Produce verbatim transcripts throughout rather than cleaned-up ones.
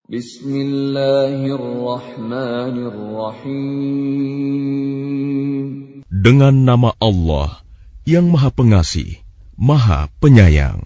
Bismillahirrahmanirrahim. Dengan nama Allah yang Maha Pengasih, Maha Penyayang.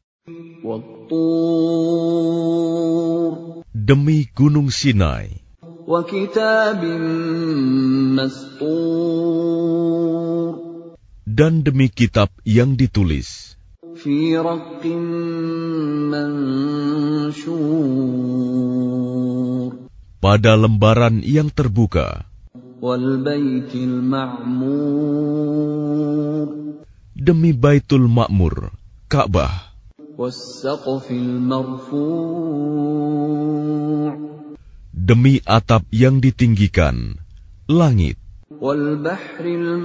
Wat-Tur. Demi Gunung Sinai. Wa kitabim mastur. Dan demi kitab yang ditulis. Fi raqqim manshur. Pada lembaran yang terbuka. Wal baitil ma'mur. Demi Baitul Ma'mur, Ka'bah. Was saqfil marfu'. Demi atap yang ditinggikan, langit. Wal bahril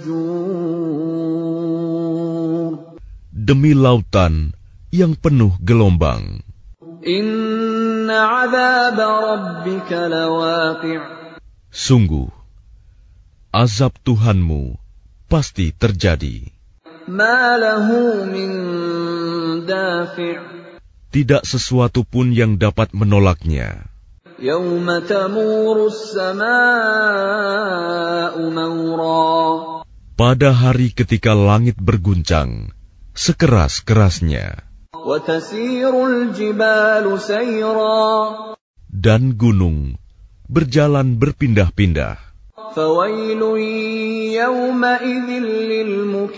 masjur. Demi lautan yang penuh gelombang. Inna 'adzaba rabbika lawaqi'. Sungguh, azab Tuhanmu pasti terjadi. Ma lahu min dafi'. Tidak sesuatu pun yang dapat menolaknya. Yawma tamuru as-samaa'u mawra. Pada hari ketika langit berguncang sekeras-kerasnya. Wa tasirul jibalu sayra. Dan gunung berjalan berpindah-pindah. Fawailun yawma idzin lil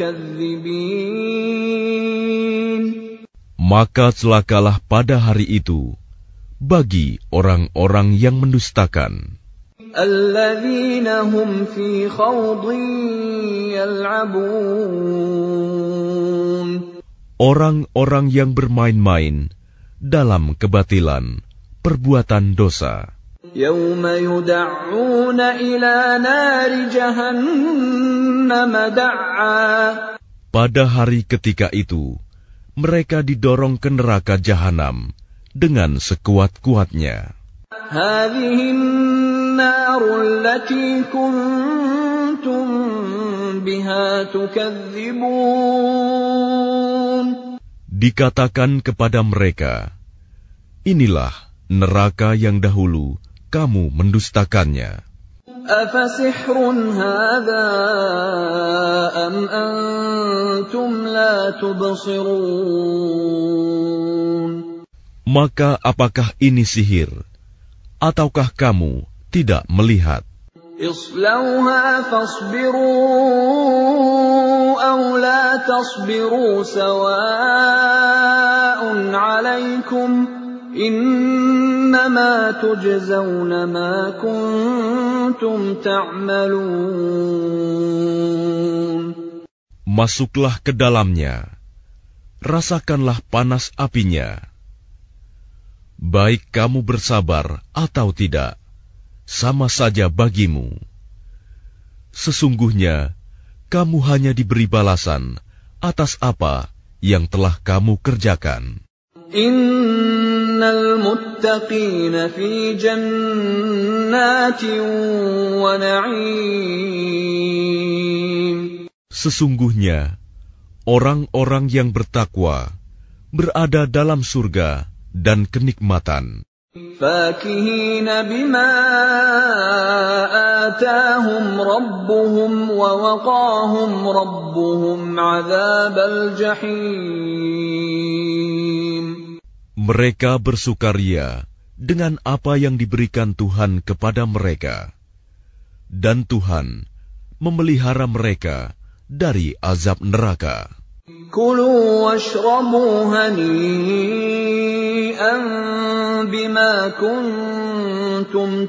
mukadzibin. Maka celakalah pada hari itu bagi orang-orang yang mendustakan. Alladzina hum fi khawdin yal'abun. Orang-orang yang bermain-main dalam kebatilan, perbuatan dosa. Yawma yud'auna ila nari jahannam da''a. Pada hari ketika itu, mereka didorong ke neraka jahanam dengan sekuat-kuatnya. Hadhihi an-naru allati kuntum biha tukadzibun. Dikatakan kepada mereka, inilah neraka yang dahulu kamu mendustakannya. Afasihrun hadha am antum la tubsirun. Maka apakah ini sihir, ataukah kamu tidak melihat? Islauha fasbiru aw la tasbiru sawa'un 'alaikum innama tujzauna ma kuntum ta'malun. Masuklah ke dalamnya, rasakanlah panas apinya. Baik kamu bersabar atau tidak, sama saja bagimu. Sesungguhnya, kamu hanya diberi balasan atas apa yang telah kamu kerjakan. Innal muttaqina fi jannatin wa na'im. Sesungguhnya, orang-orang yang bertakwa berada dalam surga dan kenikmatan. Fakihina bima atahum rabbuhum wa waqahum rabbuhum 'adzabal jahim. Mereka bersukaria dengan apa yang diberikan Tuhan kepada mereka, dan Tuhan memelihara mereka dari azab neraka. Kulu washrabu hani'an bima kuntum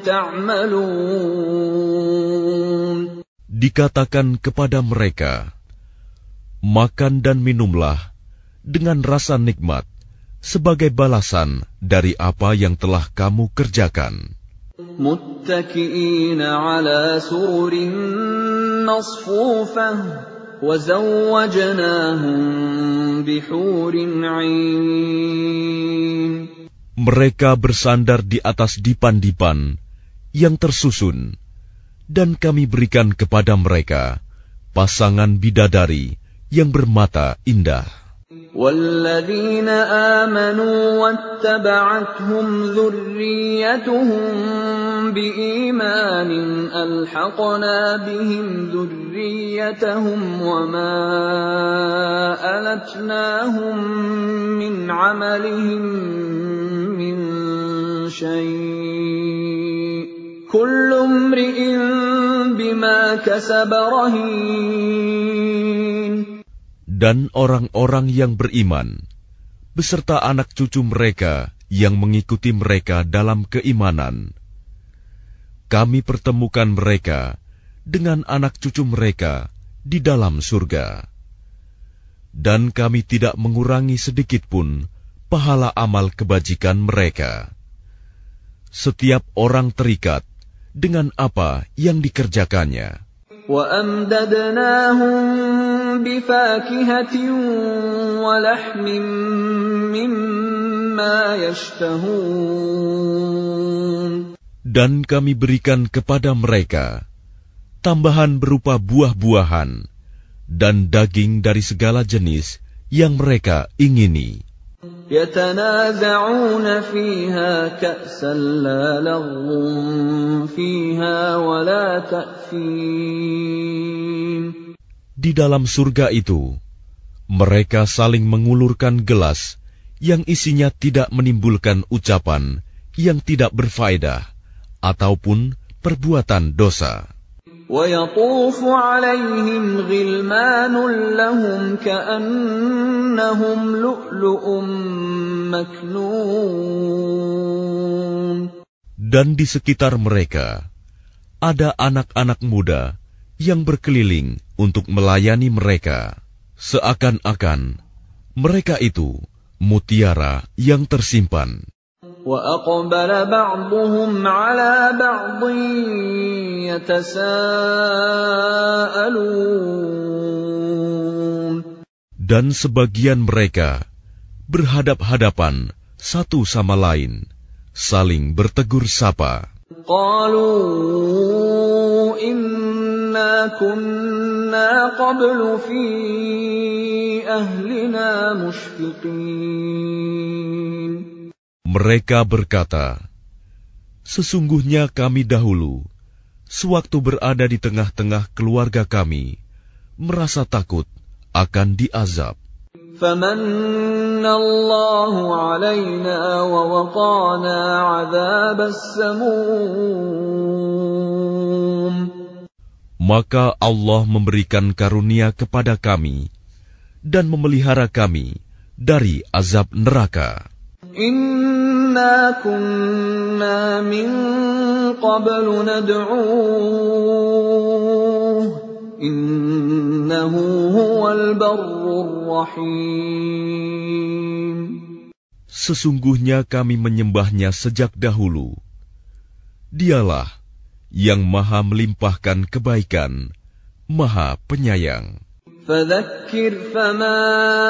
ta'malun. Dikatakan kepada mereka, makan dan minumlah dengan rasa nikmat sebagai balasan dari apa yang telah kamu kerjakan. Muttaki'ina 'ala sururin masfufah. وَزَوَّجْنَاهُمْ بِحُورٍ عِينٍ. Mereka bersandar di atas dipan-dipan yang tersusun, dan kami berikan kepada mereka pasangan bidadari yang bermata indah. وَالَّذِينَ آمَنُوا وَاتَّبَعَتْهُمْ ذُرِّيَّتُهُم بِإِيمَانٍ أَلْحَقْنَا بِهِمْ ذُرِّيَّتَهُمْ وَمَا أَلَتْنَاهُم مِّنْ عَمَلِهِم مِّن شَيْءٍ ۚ كُلُّ امْرِئٍ بِمَا كَسَبَ رَهِينٌ. Dan orang-orang yang beriman, beserta anak cucu mereka yang mengikuti mereka dalam keimanan, kami pertemukan mereka dengan anak cucu mereka di dalam surga. Dan kami tidak mengurangi sedikitpun pahala amal kebajikan mereka. Setiap orang terikat dengan apa yang dikerjakannya. وَأَمْدَدْنَاهُمْ بِفَاكِهَةٍ وَلَحْمٍ مِّمَّا يَشْتَهُونَ. Dan kami berikan kepada mereka tambahan berupa buah-buahan dan daging dari segala jenis yang mereka ingini. يَتَنَازَعُونَ فِيهَا كَأْسًا لَّا لَغْوٌ فِيهَا وَلَا تَأْثِيمٌ. Di dalam surga itu, mereka saling mengulurkan gelas yang isinya tidak menimbulkan ucapan yang tidak berfaedah ataupun perbuatan dosa. وَيَطُوفُ عَلَيْهِمْ غِلْمَانٌ لَّهُمْ كَأَنَّهُمْ لُؤْلُؤٌ مَّكْنُونٌ. Dan di sekitar mereka ada anak-anak muda yang berkeliling untuk melayani mereka, seakan-akan mereka itu mutiara yang tersimpan. وَأَقْبَلَ بَعْضُهُمْ عَلَى بَعْضٍ يَتَسَاءَلُونَ. Dan sebagian mereka berhadap-hadapan satu sama lain, saling bertegur sapa. قَالُوا إِنَّا كُنَّا قَبْلُ فِي أَهْلِنَا مُشْفِقِينَ. Mereka berkata, sesungguhnya kami dahulu, sewaktu berada di tengah-tengah keluarga kami, merasa takut akan diazab. فَمَنَّ اللَّهُ عَلَيْنَا وَوَقَانَا عَذَابَ السَّمُومِ. Maka Allah memberikan karunia kepada kami dan memelihara kami dari azab neraka. Inna kunna min qablu nad'uuh innahu huwal barrur rahim. Sesungguhnya kami menyembahnya sejak dahulu. Dialah yang maha melimpahkan kebaikan, maha penyayang. فَذَكِّرْ فَمَا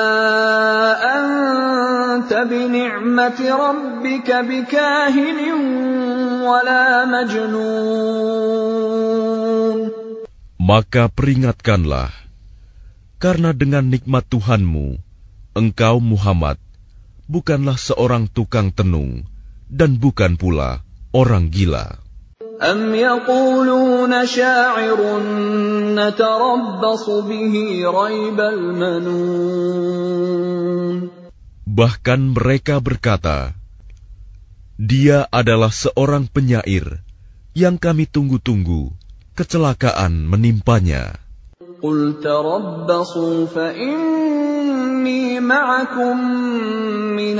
أَنْتَ بِنِعْمَةِ رَبِّكَ بِكَاهِنٍ وَلَا مَجْنُونٍ. Maka peringatkanlah, karena dengan nikmat Tuhanmu, engkau Muhammad bukanlah seorang tukang tenung dan bukan pula orang gila. أَمْ يَقُولُونَ شَاعِرٌ نَتَرَبَّصُ بِهِ رَيْبَ الْمَنُونِ. Bahkan mereka berkata, dia adalah seorang penyair yang kami tunggu-tunggu kecelakaan menimpanya. قُلْ تَرَبَّصُوا فَإِنِّي مَعَكُمْ مِنَ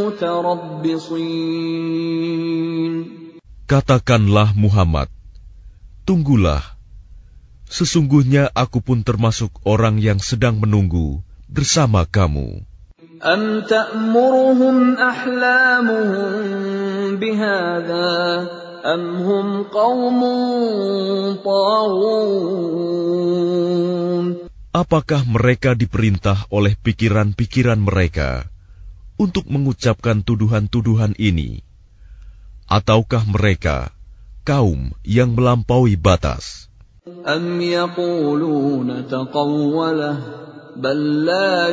الْمُتَرَبِّصِينَ. Katakanlah Muhammad, tunggulah, sesungguhnya aku pun termasuk orang yang sedang menunggu bersama kamu. أَمْ تَأْمُرُهُمْ أَحْلَامُهُمْ بِهَذَا أَمْ هُمْ قَوْمٌ طَاغُونَ. Apakah mereka diperintah oleh pikiran-pikiran mereka untuk mengucapkan tuduhan-tuduhan ini? Ataukah mereka kaum yang melampaui batas? أَمْ يَقُولُونَ تَقَوَّلَهُ بل لا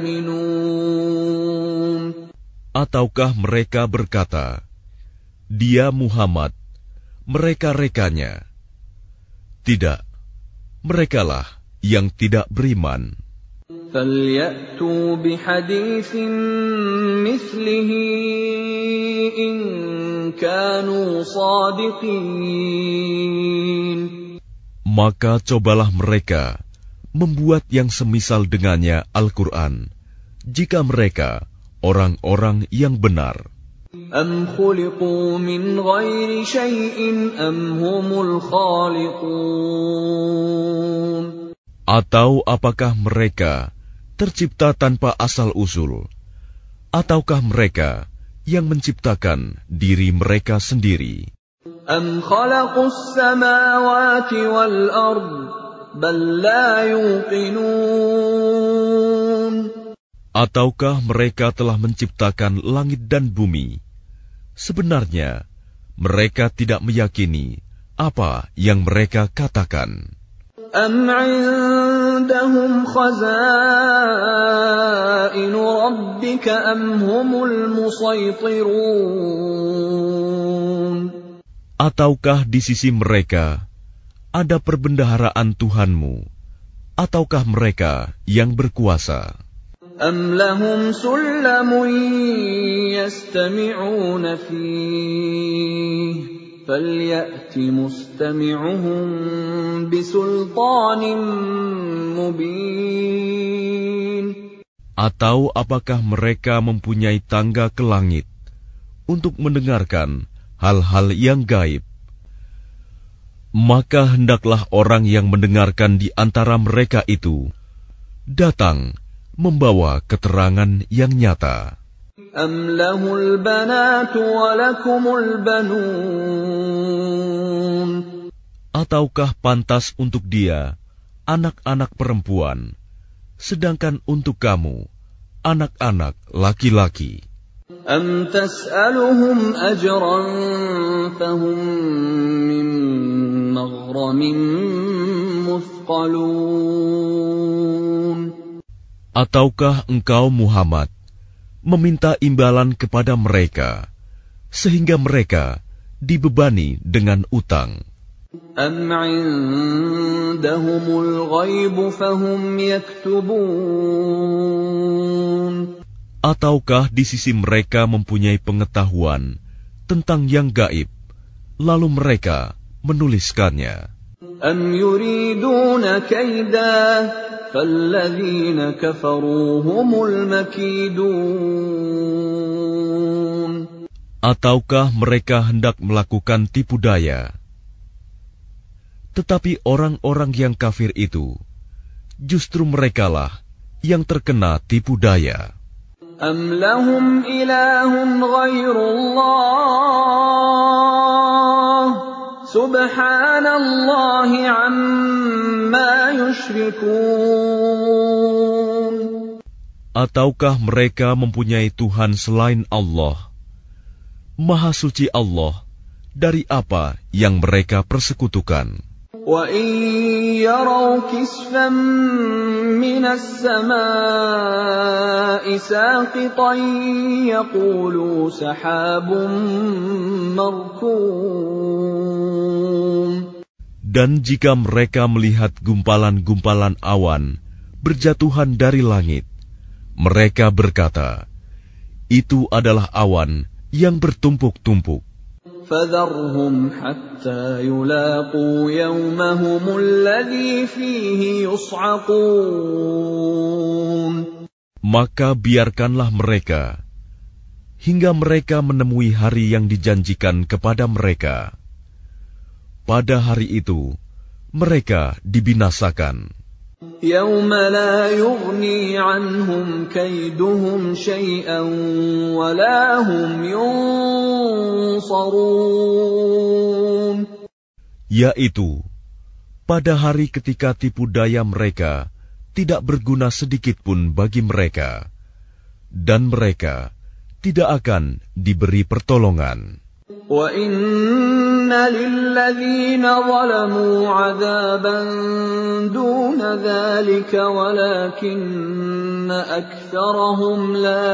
يؤمنون. Ataukah mereka berkata, Dia Muhammad, mereka-rekanya. Tidak, merekalah yang tidak beriman. فَلْيَأْتُوا بِحَدِيثٍ مِثْلِهِ إِن كَانُوا صَادِقِينَ. Maka cobalah mereka membuat yang semisal dengannya Al-Quran, jika mereka orang-orang yang benar. أَمْ خُلِقُوا مِنْ غَيْرِ شَيْءٍ أَمْ هُمُ الْخَالِقُونَ. Atau apakah mereka tercipta tanpa asal-usul, ataukah mereka yang menciptakan diri mereka sendiri? أَمْ خَلَقُوا السَّمَاوَاتِ وَالْأَرْضَ بَل لَّا يُوقِنُونَ. Ataukah mereka telah menciptakan langit dan bumi? Sebenarnya mereka tidak meyakini apa yang mereka katakan. أَمْ عِندَهُمْ خَزَائِنُ رَبِّكَ أَمْ هُمُ الْمُصَيْطِرُونَ. Ataukah di sisi mereka ada perbendaharaan Tuhanmu, ataukah mereka yang berkuasa? أَمْ لَهُمْ سُلَّمٌ يَسْتَمِعُونَ فِيهِ فَلْيَأْتِ مُسْتَمِعُهُم بِسُلْطَانٍ مُبِينٍ. Atau apakah mereka mempunyai tangga ke langit untuk mendengarkan hal-hal yang gaib? Maka hendaklah orang yang mendengarkan di antara mereka itu datang membawa keterangan yang nyata. أَمْ لَهُ الْبَنَاتُ وَلَكُمُ الْبَنُونَ. Ataukah pantas untuk dia anak-anak perempuan, sedangkan untuk kamu anak-anak laki-laki? أَمْ تَسْأَلُهُمْ أَجْرًا فَهُمْ مِنْ مَغْرَمٍ مُثْقَلُونَ. Ataukah engkau Muhammad meminta imbalan kepada mereka, sehingga mereka dibebani dengan utang? أَمْ عِندَهُمُ الْغَيْبُ فَهُمْ يَكْتُبُونَ. Ataukah di sisi mereka mempunyai pengetahuan tentang yang gaib, lalu mereka menuliskannya? أَمْ يُرِيدُونَ كَيْدًا فَالَّذِينَ كَفَرُوا هُمُ الْمَكِيدُونَ. Ataukah mereka hendak melakukan tipu daya? Tetapi orang-orang yang kafir itu, justru merekalah yang terkena tipu daya. أَمْ لَهُمْ إِلَٰهٌ غَيْرُ اللَّهِ سُبْحَانَ اللَّهِ عَمَّا يُشْرِكُونَ. Ataukah mereka mempunyai Tuhan selain Allah? Maha suci Allah dari apa yang mereka persekutukan. وَإِن يَرَوْا كِسْفًا مِّنَ السَّمَاءِ سَاقِطًا يَقُولُوا سَحَابٌ مَّرْكُومٌ. Dan jika mereka melihat gumpalan-gumpalan awan berjatuhan dari langit, mereka berkata, itu adalah awan yang bertumpuk-tumpuk. فَذَرْهُمْ حَتَّى يُلَاقُوا يَوْمَهُمُ الَّذِي فِيهِ يُصْعَقُونَ. Maka biarkanlah mereka hingga mereka menemui hari yang dijanjikan kepada mereka. Pada hari itu mereka dibinasakan. يَوْمَ لَا يُغْنِي عَنْهُمْ كَيْدُهُمْ شَيْئًا وَلَا هُمْ يُنصَرُونَ. Yaitu pada hari ketika tipu daya mereka tidak berguna sedikit pun bagi mereka, dan mereka tidak akan diberi pertolongan. وَإِنَّ لِلَّذِينَ ظَلَمُوا عَذَابًا دُونَ ذَلِكَ وَلَكِنَّ أَكْثَرَهُمْ لَا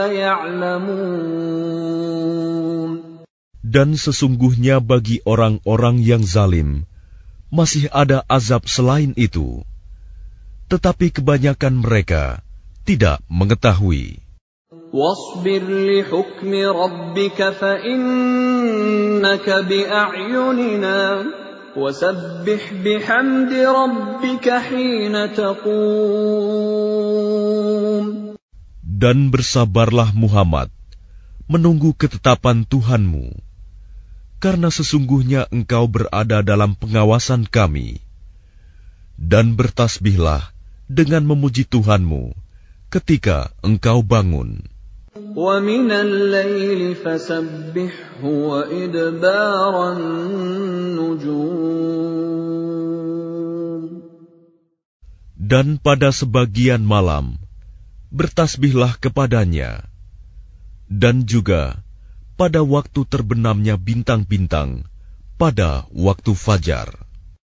يَعْلَمُونَ. Dan sesungguhnya bagi orang-orang yang zalim masih ada azab selain itu, tetapi kebanyakan mereka tidak mengetahui. وَاصْبِرْ لِحُكْمِ رَبِّكَ فَإِنَّكَ بِأَعْيُنِنَا وَسَبِّحْ بِحَمْدِ رَبِّكَ حِينَ تَقُومُ. Dan bersabarlah Muhammad menunggu ketetapan Tuhanmu, karena sesungguhnya engkau berada dalam pengawasan kami. Dan bertasbihlah dengan memuji Tuhanmu ketika engkau bangun. وَمِنَ اللَّيْلِ فَسَبِّحْهُ وَإِدْبَارَ النُّجُومِ. Dan pada sebagian malam bertasbihlah kepadanya, dan juga pada waktu terbenamnya bintang-bintang pada waktu fajar.